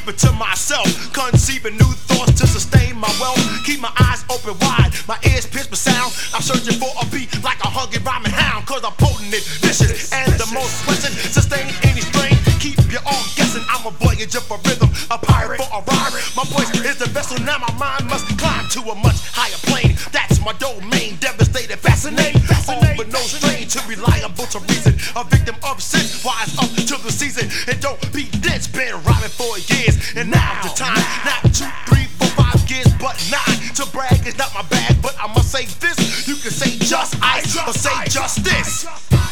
keep it to myself, conceiving new thoughts to sustain my wealth. Keep my eyes open wide, my ears pierced with sound. I'm searching for a beat like a hungry rhyming hound, cause I'm potent and vicious and the most present. Sustain any strain, keep you all guessing. I'm a voyager for rhythm, a pirate for a rhyme. My voice is the vessel, now my mind must climb to a much higher plane. That's my domain, devastating, fascinating. All but no strain, too reliable to reason. A victim of sin, wise up to the season. And don't be dense, been rhyming for years. And now the time, not 2, 3, 4, 5 years, but 9. To brag is not my bag, but I must say this. You can say just ice, or say justice.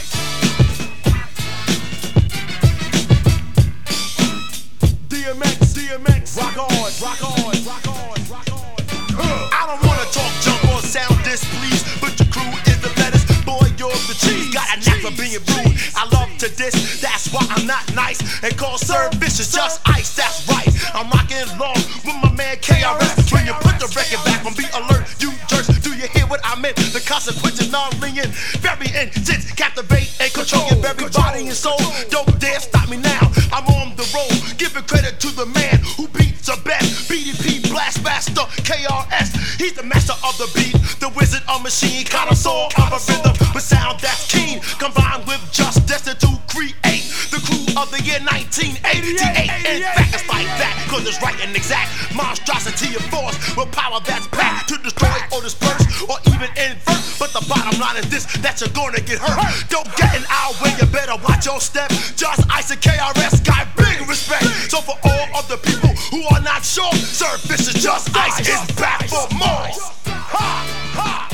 DMX, rock on, rock on, rock on, rock on. I don't wanna talk junk or sound displeased, but your crew is the lettuce, boy, you're the cheese. Got a knack for being rude, I love to diss, that's why I'm not nice. And call Sir Vicious just ice, that's right. I'm rocking along with my man KRS. When you put the record back on, be alert, you jerks. Do you hear what I meant? The consequences non-linear, very intense, captivate and control your very body and soul. Don't dare stop me now, I'm on the road, giving credit to the man who beats the best. BDP Blast Master KRS, he's the master of the beat, the wizard of machine, connoisseur of a rhythm with sound that's keen, combined with just destined to create the crew of the year 1988. In fact, it's like that, cause it's right and exact. Monstrosity of force with power that's packed to destroy or disperse or even invert. But the bottom line is this, that you're gonna get hurt. Don't get in our way, you better watch your step. Just Ice and KRS got big respect. So for all of the people who are not sure, Sir Vicious Just Ice is back for more. Ha, ha.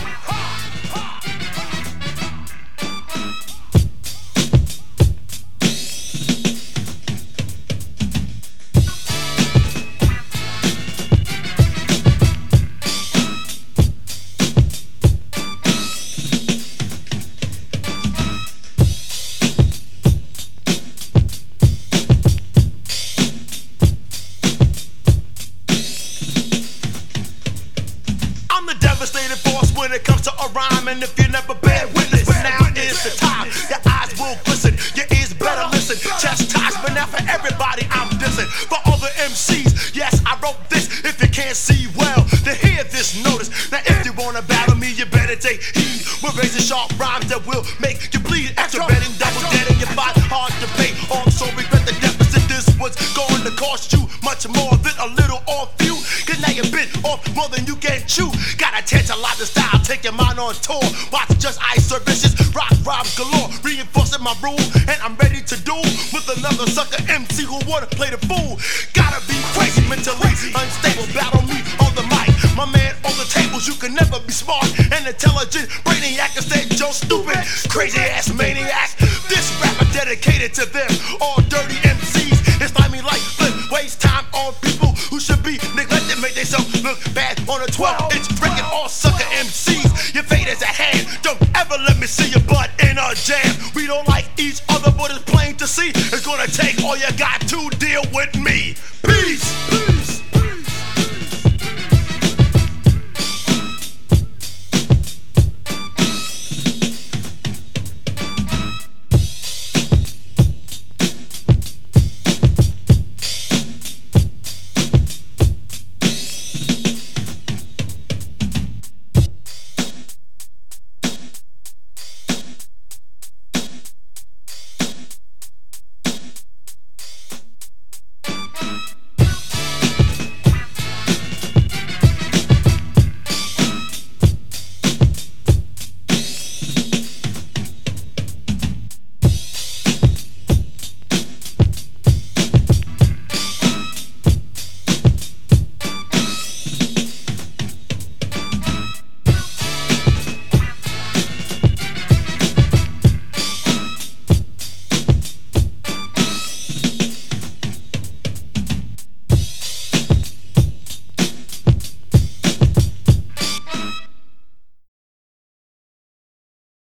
Devastating force when it comes to a rhyme. And if you never bear witness, but now is the time. Your eyes will glisten, your ears better listen. Chastisement now for everybody I'm dissing. For other MCs, yes, I wrote this. If you can't see well, then hear this notice. Now if you wanna battle me, you better take heed. We're raising sharp rhymes that will make you bleed. Extra betting, double deading, you find hard to pay. Also regret the deficit, this was going to cost you much more than a little or few. Cause now you've been off more than you can chew. Gotta catch a lot of style, take your mind on tour. Watch Just Ice, Sir Vicious, rock rhymes galore. Reinforcing my rule, and I'm ready to duel with another sucker MC who wanna play the fool. Gotta be crazy, mentally unstable, battle me on the mic. My man on the tables, you can never be smart and intelligent. Brainiac instead, Joe stupid, crazy ass maniac. This rapper dedicated to them, all dirty MCs. It's like me like flip, waste time on people who should be neglected, make themselves look bad on a 12-inch record. All sucker MCs, your fate is at hand. Don't ever let me see your butt in a jam. We don't like each other, but it's plain to see it's gonna take all you got to deal with me.